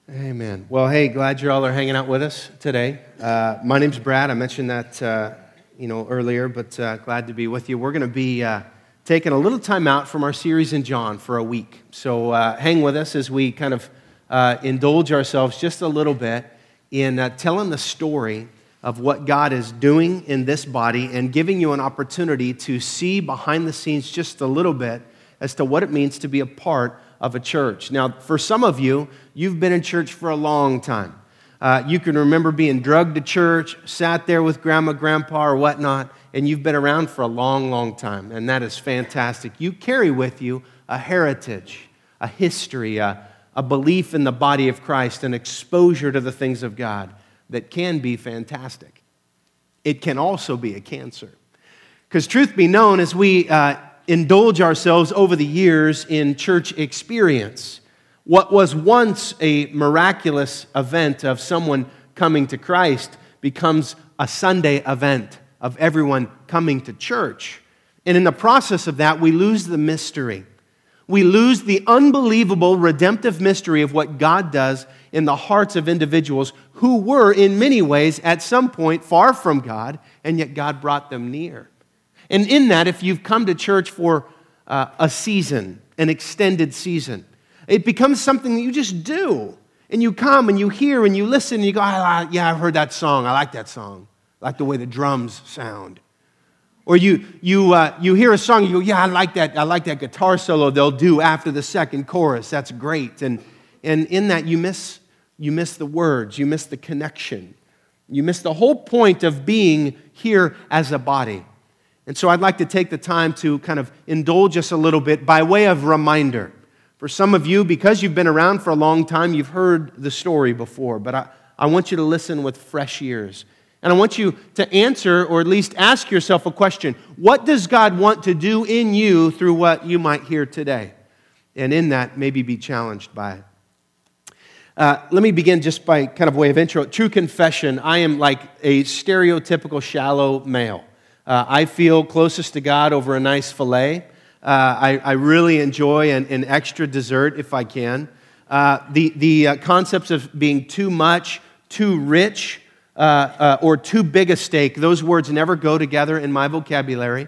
Amen. Well, hey, glad you all are hanging out with us today. My name's Brad. I mentioned that earlier, but glad to be with you. We're going to be taking a little time out from our series in John for a week. So hang with us as we kind of indulge ourselves just a little bit in telling the story of what God is doing in this body and giving you an opportunity to see behind the scenes just a little bit as to what it means to be a part of a church. Now, for some of you, you've been in church for a long time. You can remember being drugged to church, sat there with grandma, grandpa, or whatnot, and you've been around for a long, long time, and that is fantastic. You carry with you a heritage, a history, a belief in the body of Christ, an exposure to the things of God that can be fantastic. It can also be a cancer. Because truth be known, as we indulge ourselves over the years in church experience, what was once a miraculous event of someone coming to Christ becomes a Sunday event of everyone coming to church. And in the process of that, we lose the mystery. We lose the unbelievable redemptive mystery of what God does in the hearts of individuals who were, in many ways, at some point far from God, and yet God brought them near. And in that, if you've come to church for a season, an extended season, it becomes something that you just do. And you come and you hear and you listen and you go, yeah, I've heard that song. I like that song. I like the way the drums sound. Or you hear a song and you go, yeah, I like that guitar solo they'll do after the second chorus. That's great. And in that you miss the words, you miss the connection. You miss the whole point of being here as a body. And so I'd like to take the time to kind of indulge us a little bit by way of reminder. For some of you, because you've been around for a long time, you've heard the story before, but I want you to listen with fresh ears. And I want you to answer, or at least ask yourself a question. What does God want to do in you through what you might hear today? And in that, maybe be challenged by it. Let me begin just by kind of way of intro. True confession, I am like a stereotypical shallow male. I feel closest to God over a nice filet. I really enjoy an extra dessert if I can. The concepts of being too much, too rich, or too big a steak, those words never go together in my vocabulary.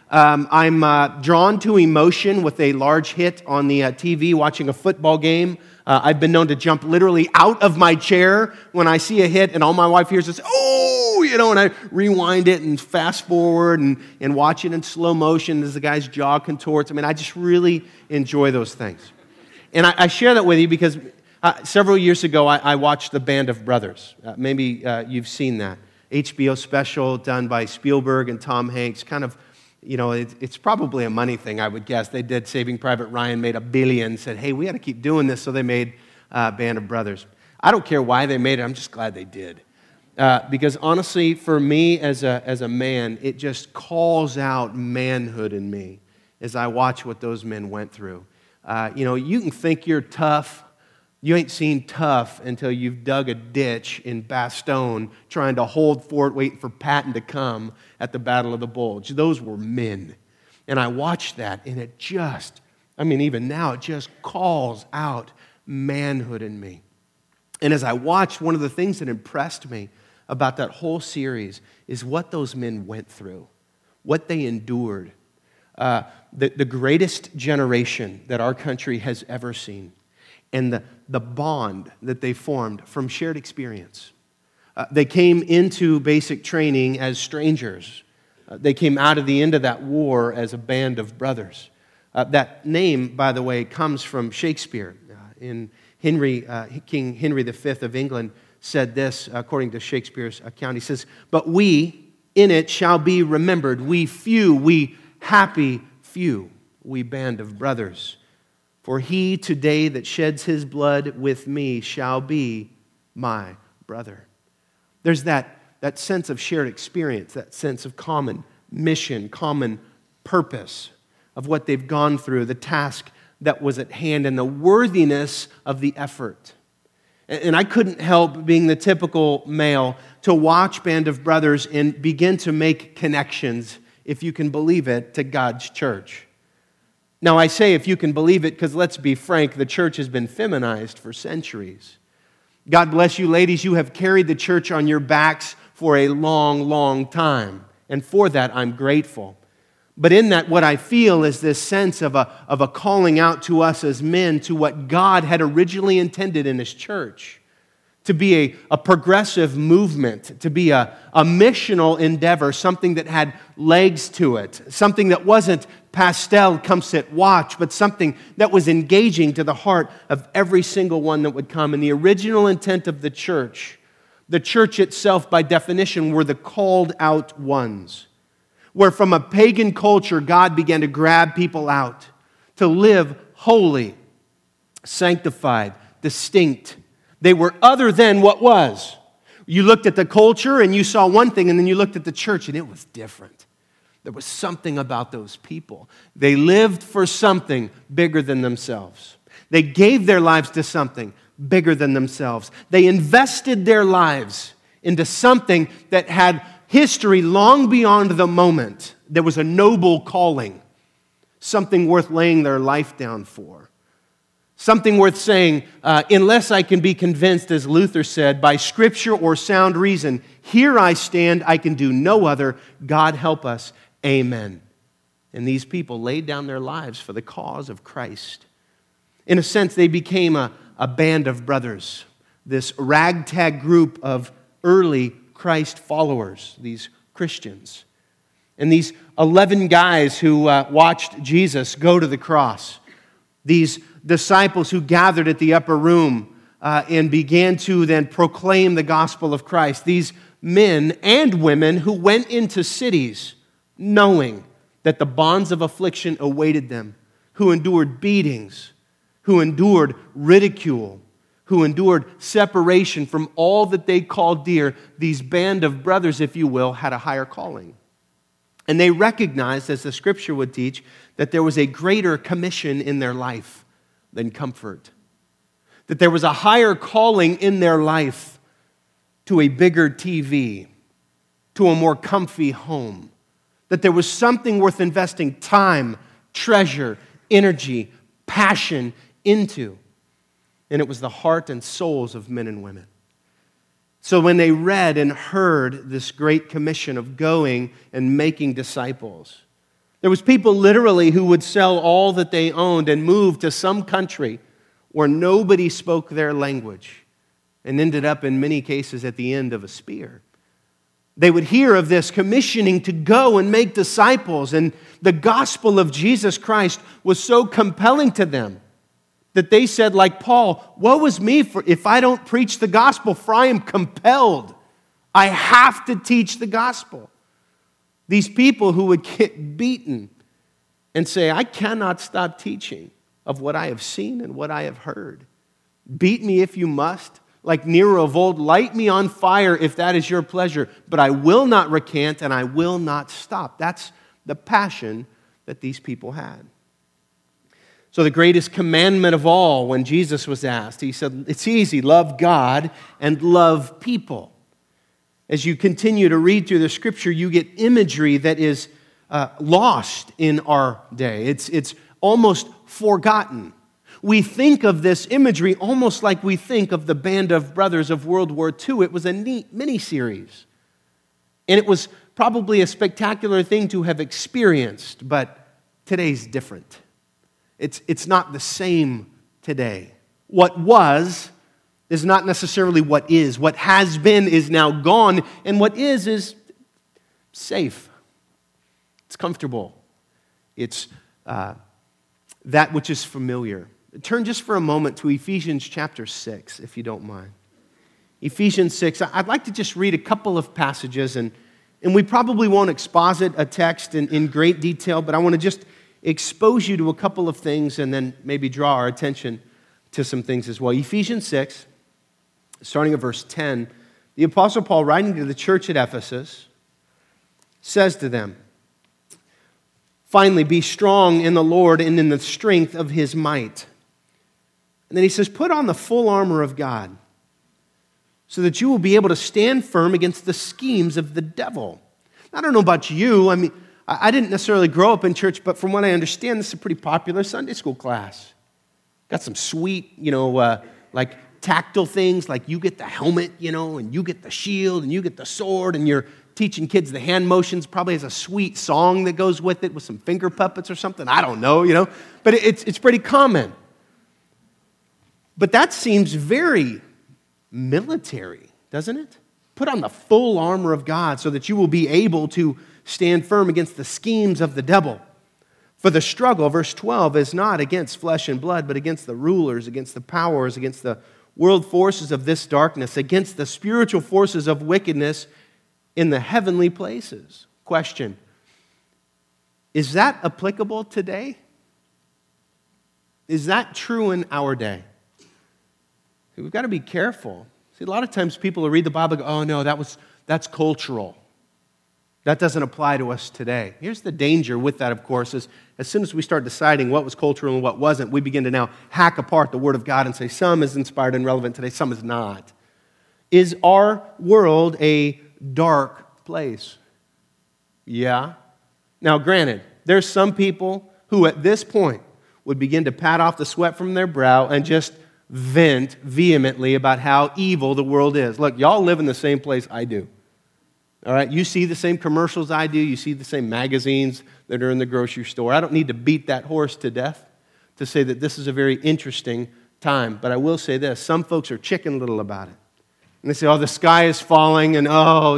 I'm drawn to emotion with a large hit on the TV, watching a football game. I've been known to jump literally out of my chair when I see a hit, and all my wife hears is, oh, and I rewind it and fast forward and watch it in slow motion as the guy's jaw contorts. I mean, I just really enjoy those things. And I share that with you because several years ago, I watched The Band of Brothers. Maybe you've seen that. HBO special done by Spielberg and Tom Hanks, kind of. It's probably a money thing, I would guess. They did Saving Private Ryan, made $1 billion, said, hey, we got to keep doing this, so they made Band of Brothers. I don't care why they made it, I'm just glad they did. Because honestly, for me as a man, it just calls out manhood in me as I watch what those men went through. You can think you're tough. You ain't seen tough until you've dug a ditch in Bastogne trying to hold fort, waiting for Patton to come at the Battle of the Bulge. Those were men. And I watched that, and even now, it just calls out manhood in me. And as I watched, one of the things that impressed me about that whole series is what those men went through, what they endured. The greatest generation that our country has ever seen. And the bond that they formed from shared experience. They came into basic training as strangers. They came out of the end of that war as a band of brothers. That name, by the way, comes from Shakespeare. King Henry V of England said this, according to Shakespeare's account. He says, "But we in it shall be remembered, we few, we happy few, we band of brothers. For he today that sheds his blood with me shall be my brother." There's that sense of shared experience, that sense of common mission, common purpose of what they've gone through, the task that was at hand, and the worthiness of the effort. And I couldn't help, being the typical male, to watch Band of Brothers and begin to make connections, if you can believe it, to God's church. Now, I say if you can believe it because, let's be frank, the church has been feminized for centuries. God bless you, ladies. You have carried the church on your backs for a long, long time. And for that, I'm grateful. But in that, what I feel is this sense of a calling out to us as men to what God had originally intended in His church. To be a progressive movement, to be a missional endeavor, something that had legs to it, something that wasn't pastel, come sit, watch, but something that was engaging to the heart of every single one that would come. And the original intent of the church itself, by definition, were the called out ones, where from a pagan culture, God began to grab people out to live holy, sanctified, distinct. They were other than what was. You looked at the culture and you saw one thing, and then you looked at the church and it was different. There was something about those people. They lived for something bigger than themselves. They gave their lives to something bigger than themselves. They invested their lives into something that had history long beyond the moment. There was a noble calling, something worth laying their life down for. Something worth saying, unless I can be convinced, as Luther said, by Scripture or sound reason, here I stand, I can do no other. God help us. Amen. And these people laid down their lives for the cause of Christ. In a sense, they became a band of brothers, this ragtag group of early Christ followers, these Christians. And these 11 guys who watched Jesus go to the cross, these disciples who gathered at the upper room and began to then proclaim the gospel of Christ, these men and women who went into cities knowing that the bonds of affliction awaited them, who endured beatings, who endured ridicule, who endured separation from all that they called dear. These band of brothers, if you will, had a higher calling. And they recognized, as the Scripture would teach, that there was a greater commission in their life than comfort. That there was a higher calling in their life to a bigger TV, to a more comfy home. That there was something worth investing time, treasure, energy, passion into. And it was the heart and souls of men and women. So when they read and heard this great commission of going and making disciples, there was people literally who would sell all that they owned and move to some country where nobody spoke their language and ended up in many cases at the end of a spear. They would hear of this commissioning to go and make disciples, and the gospel of Jesus Christ was so compelling to them that they said, like Paul, woe is me if I don't preach the gospel, for I am compelled. I have to teach the gospel. These people who would get beaten and say, I cannot stop teaching of what I have seen and what I have heard. Beat me if you must. Like Nero of old, light me on fire if that is your pleasure, but I will not recant and I will not stop. That's the passion that these people had. So the greatest commandment of all, when Jesus was asked, he said, it's easy, love God and love people. As you continue to read through the Scripture, you get imagery that is lost in our day. It's almost forgotten. We think of this imagery almost like we think of the Band of Brothers of World War II. It was a neat mini-series. And it was probably a spectacular thing to have experienced, but today's different. It's not the same today. What was not necessarily what is. What has been is now gone, and what is safe. It's comfortable. It's that which is familiar. Turn just for a moment to Ephesians chapter 6, if you don't mind. Ephesians 6, I'd like to just read a couple of passages, and we probably won't exposit a text in great detail, but I want to just expose you to a couple of things and then maybe draw our attention to some things as well. Ephesians 6, starting at verse 10, the Apostle Paul, writing to the church at Ephesus, says to them, finally, be strong in the Lord and in the strength of His might. And then he says, put on the full armor of God so that you will be able to stand firm against the schemes of the devil. I don't know about you. I mean, I didn't necessarily grow up in church, but from what I understand, this is a pretty popular Sunday school class. Got some sweet, like tactile things like you get the helmet, and you get the shield, and you get the sword, and you're teaching kids the hand motions, probably has a sweet song that goes with it with some finger puppets or something. I don't know, but it's pretty common. But that seems very military, doesn't it? Put on the full armor of God so that you will be able to stand firm against the schemes of the devil. For the struggle, verse 12, is not against flesh and blood, but against the rulers, against the powers, against the world forces of this darkness, against the spiritual forces of wickedness in the heavenly places. Question, is that applicable today? Is that true in our day? We've got to be careful. See, a lot of times people will read the Bible and go, oh no, that's cultural. That doesn't apply to us today. Here's the danger with that, of course, is as soon as we start deciding what was cultural and what wasn't, we begin to now hack apart the Word of God and say some is inspired and relevant today, some is not. Is our world a dark place? Yeah. Now, granted, there's some people who at this point would begin to pat off the sweat from their brow and just vent vehemently about how evil the world is. Look, y'all live in the same place I do. All right, you see the same commercials I do. You see the same magazines that are in the grocery store. I don't need to beat that horse to death to say that this is a very interesting time. But I will say this. Some folks are chicken little about it. And they say, oh, the sky is falling, and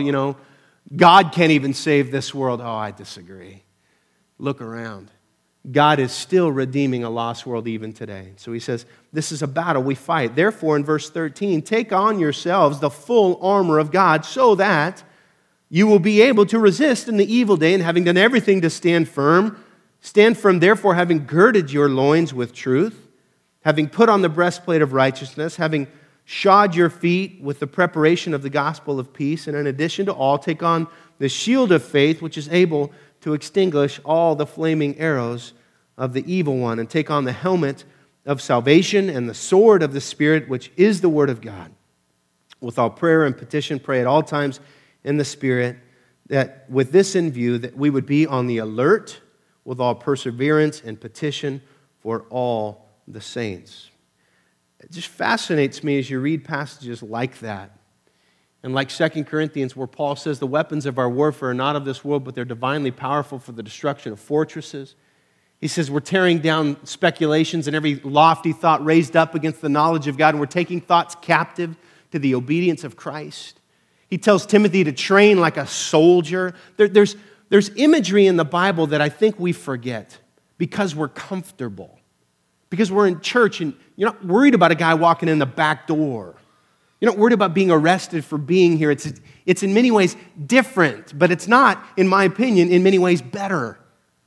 God can't even save this world. Oh, I disagree. Look around. God is still redeeming a lost world even today. So he says, this is a battle we fight. Therefore, in verse 13, take on yourselves the full armor of God so that you will be able to resist in the evil day, and having done everything to stand firm, therefore, having girded your loins with truth, having put on the breastplate of righteousness, having shod your feet with the preparation of the gospel of peace, and in addition to all, take on the shield of faith, which is able to extinguish all the flaming arrows of the evil one, and take on the helmet of salvation and the sword of the Spirit, which is the word of God. With all prayer and petition, pray at all times in the Spirit, that with this in view, that we would be on the alert with all perseverance and petition for all the saints. It just fascinates me as you read passages like that. And like 2 Corinthians, where Paul says the weapons of our warfare are not of this world, but they're divinely powerful for the destruction of fortresses. He says we're tearing down speculations and every lofty thought raised up against the knowledge of God, and we're taking thoughts captive to the obedience of Christ. He tells Timothy to train like a soldier. There's imagery in the Bible that I think we forget because we're comfortable, because we're in church and you're not worried about a guy walking in the back door. You're not worried about being arrested for being here. It's in many ways different, but it's not, in my opinion, in many ways better.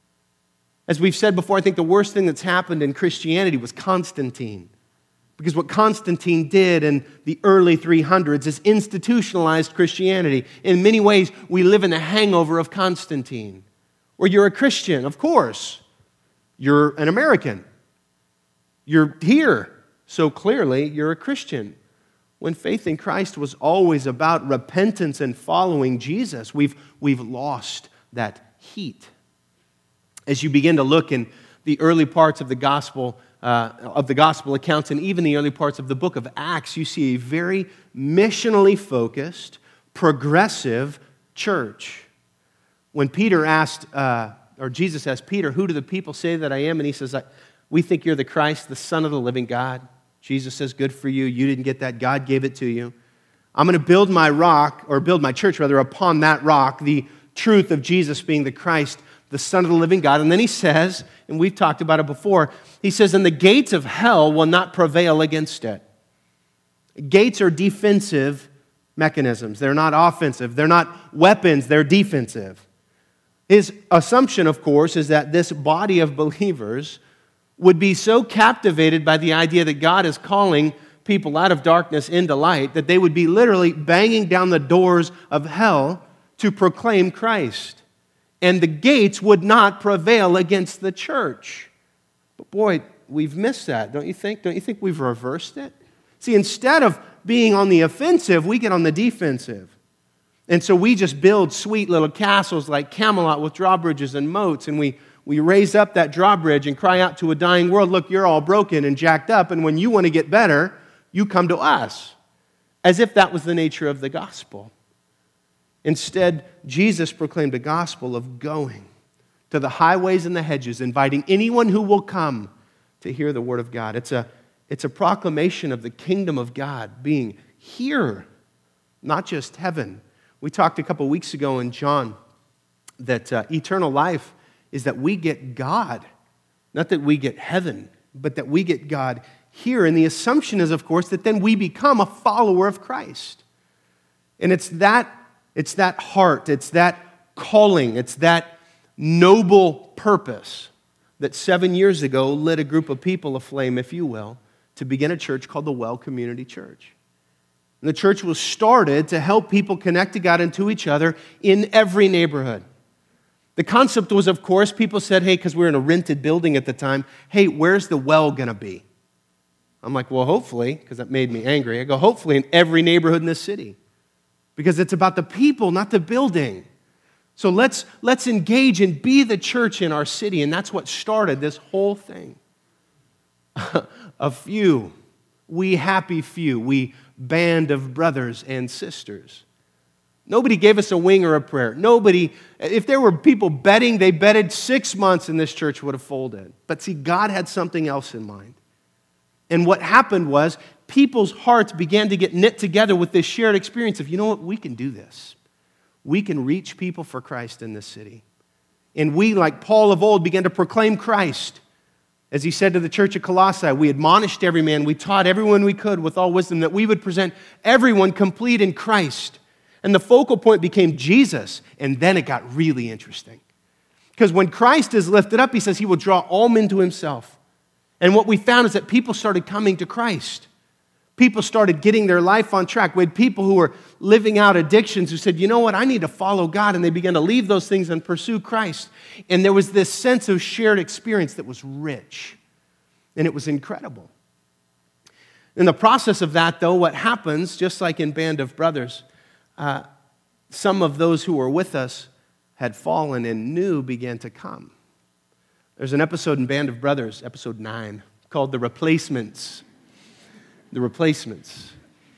As we've said before, I think the worst thing that's happened in Christianity was Constantine. Because what Constantine did in the early 300s is institutionalized Christianity. In many ways, we live in the hangover of Constantine. Or you're a Christian, of course. You're an American. You're here, so clearly you're a Christian. When faith in Christ was always about repentance and following Jesus, we've lost that heat. As you begin to look in the early parts of the gospel accounts, and even the early parts of the book of Acts, you see a very missionally focused, progressive church. When Peter Jesus asked Peter, who do the people say that I am? And he says, we think you're the Christ, the Son of the living God. Jesus says, good for you. You didn't get that. God gave it to you. I'm going to build my church upon that rock, the truth of Jesus being the Christ, the Son of the living God. And then he says, and we've talked about it before, he says, and the gates of hell will not prevail against it. Gates are defensive mechanisms. They're not offensive. They're not weapons. They're defensive. His assumption, of course, is that this body of believers would be so captivated by the idea that God is calling people out of darkness into light that they would be literally banging down the doors of hell to proclaim Christ. And the gates would not prevail against the church. But boy, we've missed that, don't you think? Don't you think we've reversed it? See, instead of being on the offensive, we get on the defensive. And so we just build sweet little castles like Camelot with drawbridges and moats, and we raise up that drawbridge and cry out to a dying world, look, you're all broken and jacked up, and when you want to get better, You come to us, as if that was the nature of the gospel. Instead, Jesus proclaimed a gospel of going to the highways and the hedges, inviting anyone who will come to hear the word of God. It's a proclamation of the kingdom of God being here, not just heaven. We talked a couple weeks ago in John that eternal life is that we get God, not that we get heaven, but that we get God here. And the assumption is, of course, that then we become a follower of Christ. And it's that heart, it's that calling, it's that noble purpose that 7 years ago lit a group of people aflame, if you will, to begin a church called the Well Community Church. And the church was started to help people connect to God and to each other in every neighborhood. The concept was, of course, people said, hey, because we were in a rented building at the time, hey, where's the well going to be? I'm like, well, hopefully, because that made me angry. I go, hopefully in every neighborhood in this city. Because it's about the people, not the building. So let's engage and be the church in our city. And that's what started this whole thing. A few, we happy few, we band of brothers and sisters. Nobody gave us a wing or a prayer. Nobody, if there were people betting, they betted 6 months and this church would have folded. But see, God had something else in mind. And what happened was people's hearts began to get knit together with this shared experience of, you know what, we can do this. We can reach people for Christ in this city. And we, like Paul of old, began to proclaim Christ. As he said to the church at Colossae, we admonished every man, we taught everyone we could with all wisdom, that we would present everyone complete in Christ. And the focal point became Jesus. And then it got really interesting. Because when Christ is lifted up, he says he will draw all men to himself. And what we found is that people started coming to Christ. People started getting their life on track. We had people who were living out addictions who said, you know what, I need to follow God. And they began to leave those things and pursue Christ. And there was this sense of shared experience that was rich. And it was incredible. In the process of that, though, what happens, just like in Band of Brothers, some of those who were with us had fallen and new began to come. There's an episode in Band of Brothers, episode 9, called The Replacements. The Replacements.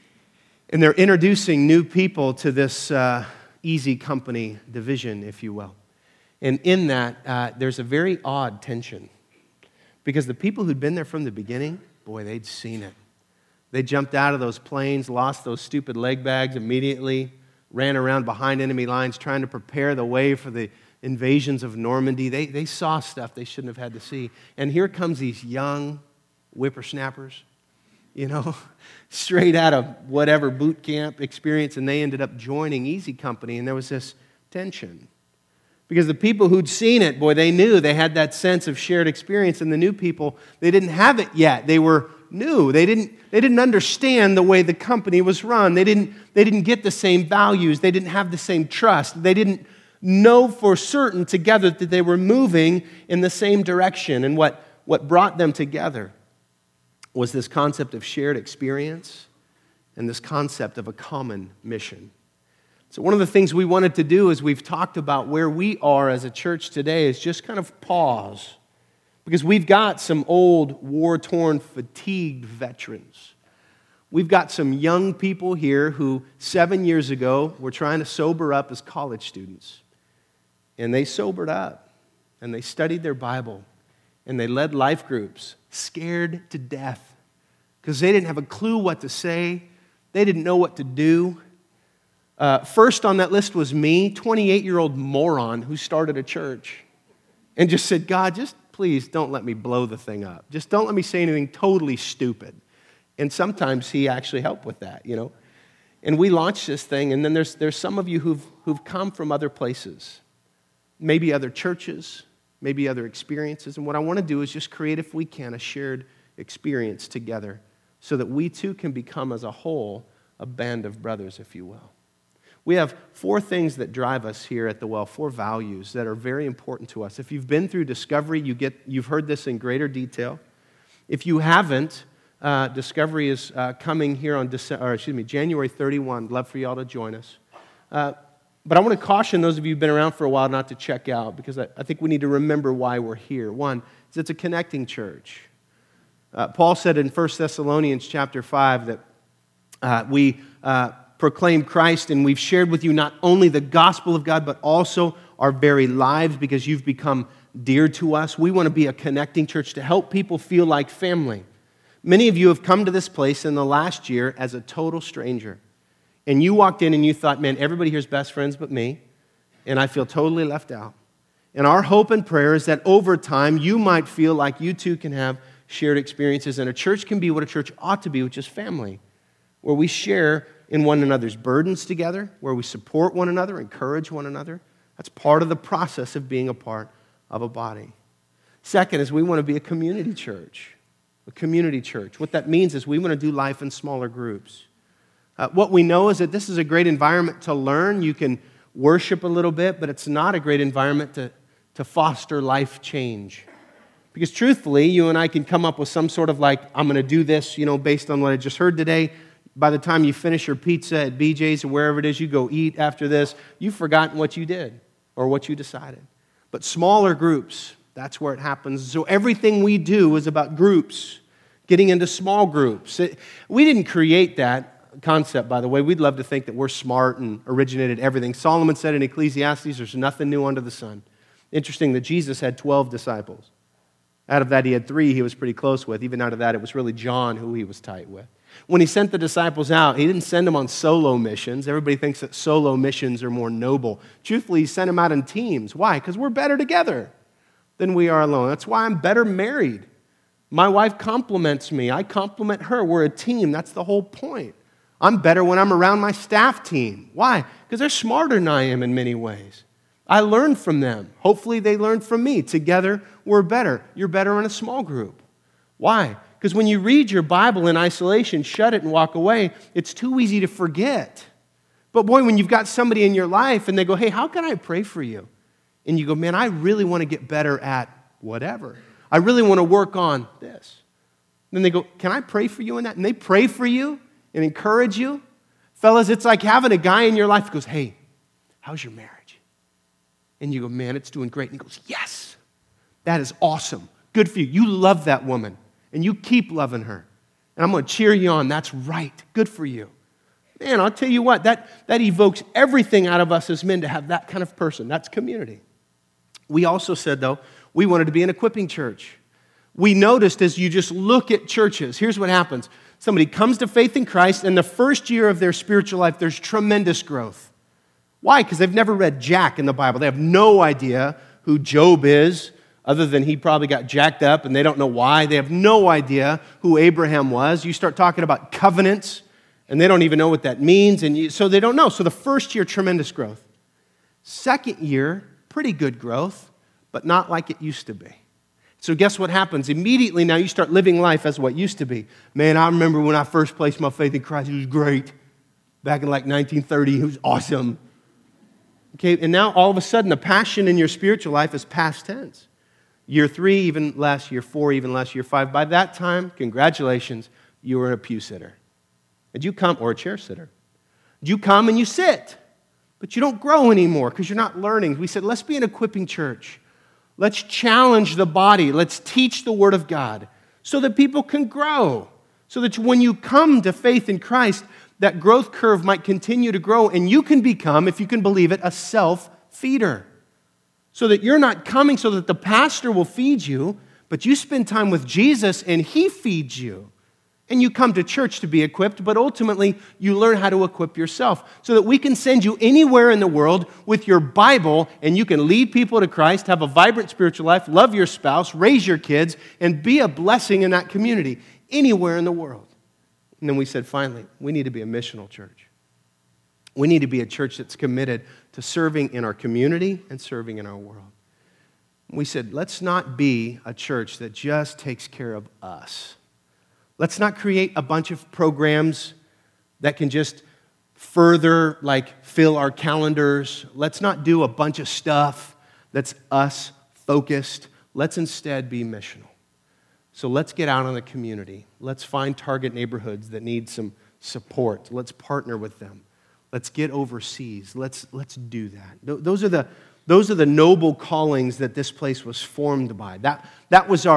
And they're introducing new people to this easy company division, if you will. And in that, there's a very odd tension. Because the people who'd been there from the beginning, boy, they'd seen it. They jumped out of those planes, lost those stupid leg bags immediately, ran around behind enemy lines trying to prepare the way for the invasions of Normandy. They saw stuff they shouldn't have had to see. And here comes these young whippersnappers, you know, straight out of whatever boot camp experience, and they ended up joining Easy Company, and there was this tension. Because the people who'd seen it, boy, they knew they had that sense of shared experience, and the new people, they didn't have it yet. They were new. They didn't understand the way the company was run. They didn't get the same values. They didn't have the same trust. They didn't know for certain together that they were moving in the same direction. And what brought them together was this concept of shared experience and this concept of a common mission. So one of the things we wanted to do as we've talked about where we are as a church today is just kind of pause. Because we've got some old, war-torn, fatigued veterans. We've got some young people here who 7 years ago were trying to sober up as college students. And they sobered up, and they studied their Bible, and they led life groups, scared to death, because they didn't have a clue what to say. They didn't know what to do. First on that list was me, 28-year-old moron who started a church and just said, God, just please don't let me blow the thing up. Just don't let me say anything totally stupid. And sometimes he actually helped with that, you know. And we launched this thing, and then there's some of you who've come from other places, maybe other churches, maybe other experiences. And what I want to do is just create, if we can, a shared experience together so that we too can become as a whole a band of brothers, if you will. We have 4 things that drive us here at the Well, 4 values that are very important to us. If you've been through Discovery, you've heard this in greater detail. If you haven't, Discovery is coming here on January 31. Love for y'all to join us. But I want to caution those of you who've been around for a while not to check out, because I think we need to remember why we're here. One is it's a connecting church. Paul said in 1 Thessalonians chapter 5 that we proclaim Christ, and we've shared with you not only the gospel of God, but also our very lives because you've become dear to us. We want to be a connecting church to help people feel like family. Many of you have come to this place in the last year as a total stranger. And you walked in and you thought, man, everybody here's best friends but me, and I feel totally left out. And our hope and prayer is that over time you might feel like you too can have shared experiences, and a church can be what a church ought to be, which is family, where we share in one another's burdens together, where we support one another, encourage one another. That's part of the process of being a part of a body. Second is we want to be a community church. A community church. What that means is we want to do life in smaller groups. What we know is that this is a great environment to learn. You can worship a little bit, but it's not a great environment to foster life change. Because truthfully, you and I can come up with some sort of like, I'm going to do this, based on what I just heard today. By the time you finish your pizza at BJ's or wherever it is you go eat after this, you've forgotten what you did or what you decided. But smaller groups, that's where it happens. So everything we do is about groups, getting into small groups. We didn't create that concept, by the way. We'd love to think that we're smart and originated everything. Solomon said in Ecclesiastes, there's nothing new under the sun. Interesting that Jesus had 12 disciples. Out of that, he had 3 he was pretty close with. Even out of that, it was really John who he was tight with. When he sent the disciples out, he didn't send them on solo missions. Everybody thinks that solo missions are more noble. Truthfully, he sent them out in teams. Why? Because we're better together than we are alone. That's why I'm better married. My wife compliments me. I compliment her. We're a team. That's the whole point. I'm better when I'm around my staff team. Why? Because they're smarter than I am in many ways. I learn from them. Hopefully they learn from me. Together, we're better. You're better in a small group. Why? Because when you read your Bible in isolation, shut it and walk away, it's too easy to forget. But boy, when you've got somebody in your life and they go, hey, how can I pray for you? And you go, man, I really want to get better at whatever. I really want to work on this. Then they go, can I pray for you in that? And they pray for you and encourage you. Fellas, it's like having a guy in your life who goes, hey, how's your marriage? And you go, man, it's doing great. And he goes, yes, that is awesome. Good for you. You love that woman. And you keep loving her. And I'm going to cheer you on. That's right. Good for you. Man, I'll tell you what, that evokes everything out of us as men to have that kind of person. That's community. We also said, though, we wanted to be an equipping church. We noticed as you just look at churches, here's what happens. Somebody comes to faith in Christ, and the first year of their spiritual life, there's tremendous growth. Why? Because they've never read Jack in the Bible. They have no idea who Job is, other than he probably got jacked up and they don't know why. They have no idea who Abraham was. You start talking about covenants and they don't even know what that means. And so they don't know. So the first year, tremendous growth. Second year, pretty good growth, but not like it used to be. So guess what happens? Immediately now you start living life as what used to be. Man, I remember when I first placed my faith in Christ, it was great. Back in like 1930, it was awesome. Okay, and now all of a sudden the passion in your spiritual life is past tense. Year 3, even less. Year 4, even less. Year 5. By that time, congratulations, you were a pew sitter. Did you come, or a chair sitter? You come and you sit, but you don't grow anymore because you're not learning. We said, let's be an equipping church. Let's challenge the body. Let's teach the Word of God so that people can grow. So that when you come to faith in Christ, that growth curve might continue to grow and you can become, if you can believe it, a self-feeder. So that you're not coming so that the pastor will feed you, but you spend time with Jesus and He feeds you. And you come to church to be equipped, but ultimately you learn how to equip yourself so that we can send you anywhere in the world with your Bible and you can lead people to Christ, have a vibrant spiritual life, love your spouse, raise your kids, and be a blessing in that community anywhere in the world. And then we said, finally, we need to be a missional church. We need to be a church that's committed to serving in our community and serving in our world. We said, let's not be a church that just takes care of us. Let's not create a bunch of programs that can just further, fill our calendars. Let's not do a bunch of stuff that's us focused. Let's instead be missional. So let's get out in the community. Let's find target neighborhoods that need some support. Let's partner with them. Let's get overseas. Let's do that. Those are the noble callings that this place was formed by. That was our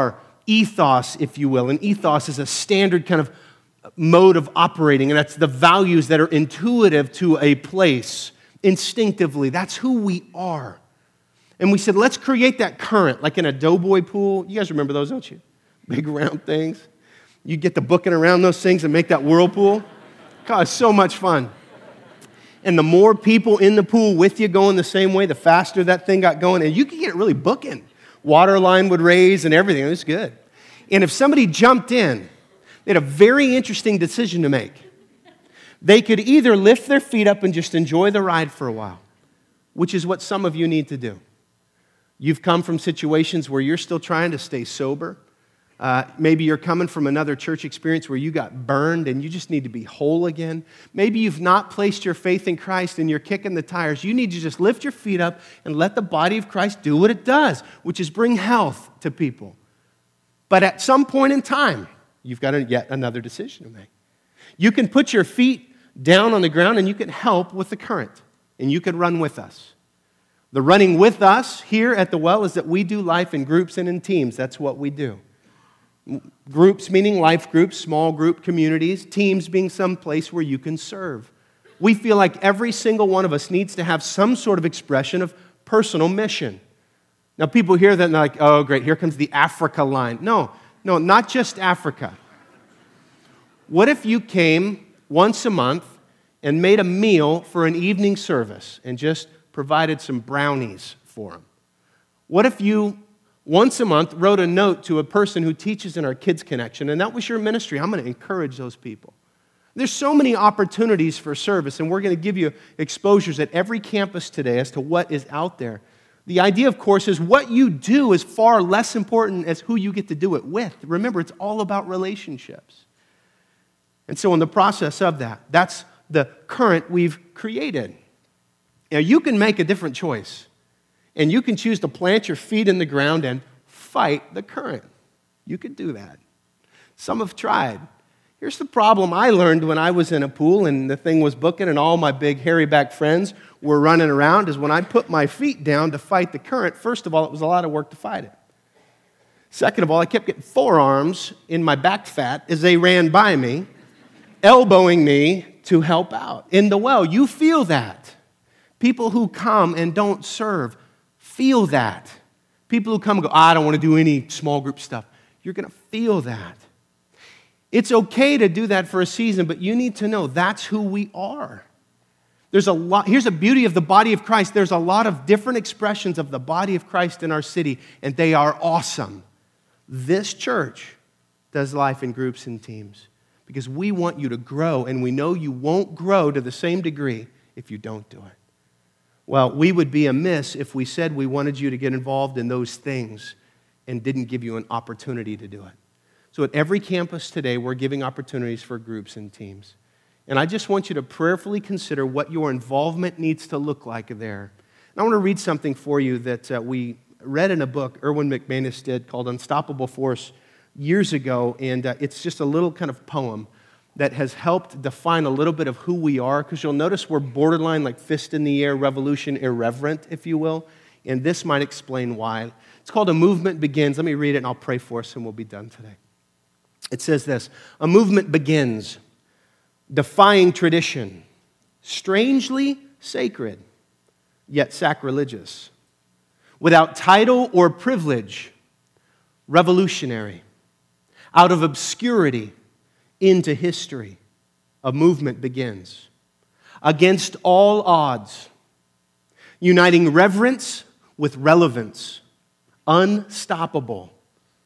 ethos, if you will. And ethos is a standard kind of mode of operating, and that's the values that are intuitive to a place, instinctively. That's who we are. And we said, let's create that current, like in a doughboy pool. You guys remember those, don't you? Big round things. You get the booking around those things and make that whirlpool. God, it's so much fun. And the more people in the pool with you going the same way, the faster that thing got going. And you could get it really booking. Water line would raise and everything. It was good. And if somebody jumped in, they had a very interesting decision to make. They could either lift their feet up and just enjoy the ride for a while, which is what some of you need to do. You've come from situations where you're still trying to stay sober. Maybe you're coming from another church experience where you got burned and you just need to be whole again. Maybe you've not placed your faith in Christ and you're kicking the tires. You need to just lift your feet up and let the body of Christ do what it does, which is bring health to people. But at some point in time, you've got yet another decision to make. You can put your feet down on the ground and you can help with the current, and you can run with us. The running with us here at the Well is that we do life in groups and in teams. That's what we do. Groups meaning life groups, small group communities, teams being some place where you can serve. We feel like every single one of us needs to have some sort of expression of personal mission. Now people hear that and they're like, oh great, here comes the Africa line. No, not just Africa. What if you came once a month and made a meal for an evening service and just provided some brownies for them? What if you once a month wrote a note to a person who teaches in our Kids Connection, and that was your ministry? I'm going to encourage those people. There's so many opportunities for service, and we're going to give you exposures at every campus today as to what is out there. The idea, of course, is what you do is far less important as who you get to do it with. Remember, it's all about relationships. And so in the process of that, that's the current we've created. Now, you can make a different choice, and you can choose to plant your feet in the ground and fight the current. You could do that. Some have tried. Here's the problem I learned when I was in a pool and the thing was booking and all my big hairy back friends were running around is when I put my feet down to fight the current, first of all, it was a lot of work to fight it. Second of all, I kept getting forearms in my back fat as they ran by me, elbowing me to help out. In the Well, you feel that. People who come and don't serve feel that. People who come and go, I don't want to do any small group stuff. You're going to feel that. It's okay to do that for a season, but you need to know that's who we are. There's a lot. Here's the beauty of the body of Christ. There's a lot of different expressions of the body of Christ in our city, and they are awesome. This church does life in groups and teams because we want you to grow, and we know you won't grow to the same degree if you don't do it. Well, we would be amiss if we said we wanted you to get involved in those things and didn't give you an opportunity to do it. So at every campus today, we're giving opportunities for groups and teams. And I just want you to prayerfully consider what your involvement needs to look like there. And I want to read something for you that we read in a book Erwin McManus did called Unstoppable Force years ago. And it's just a little kind of poem that has helped define a little bit of who we are. Because you'll notice we're borderline like fist in the air, revolution, irreverent, if you will. And this might explain why. It's called A Movement Begins. Let me read it and I'll pray for us and we'll be done today. It says this: a movement begins, defying tradition, strangely sacred, yet sacrilegious, without title or privilege, revolutionary, out of obscurity into history. A movement begins, against all odds, uniting reverence with relevance, unstoppable,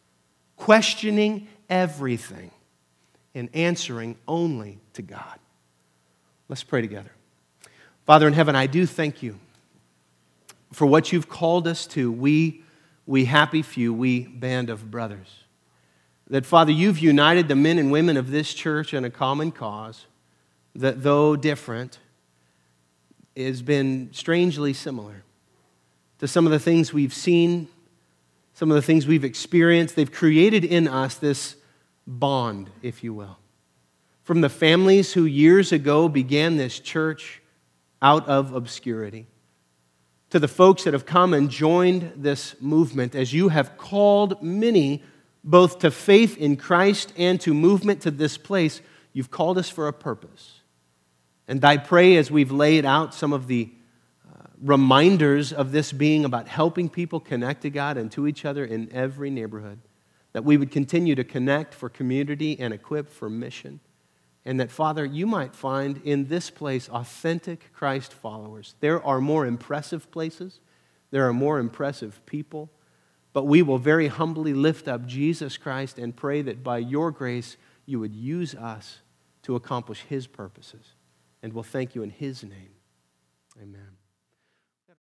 questioning everything and answering only to God. Let's pray together. Father in heaven, I do thank you for what you've called us to. We happy few, we band of brothers. That, Father, you've united the men and women of this church in a common cause that, though different, has been strangely similar to some of the things we've seen, some of the things we've experienced. They've created in us this bond, if you will. From the families who years ago began this church out of obscurity, to the folks that have come and joined this movement as you have called many both to faith in Christ and to movement to this place, you've called us for a purpose. And I pray as we've laid out some of the reminders of this being about helping people connect to God and to each other in every neighborhood, that we would continue to connect for community and equip for mission. And that, Father, you might find in this place authentic Christ followers. There are more impressive places. There are more impressive people. But we will very humbly lift up Jesus Christ and pray that by your grace you would use us to accomplish his purposes. And we'll thank you in his name. Amen.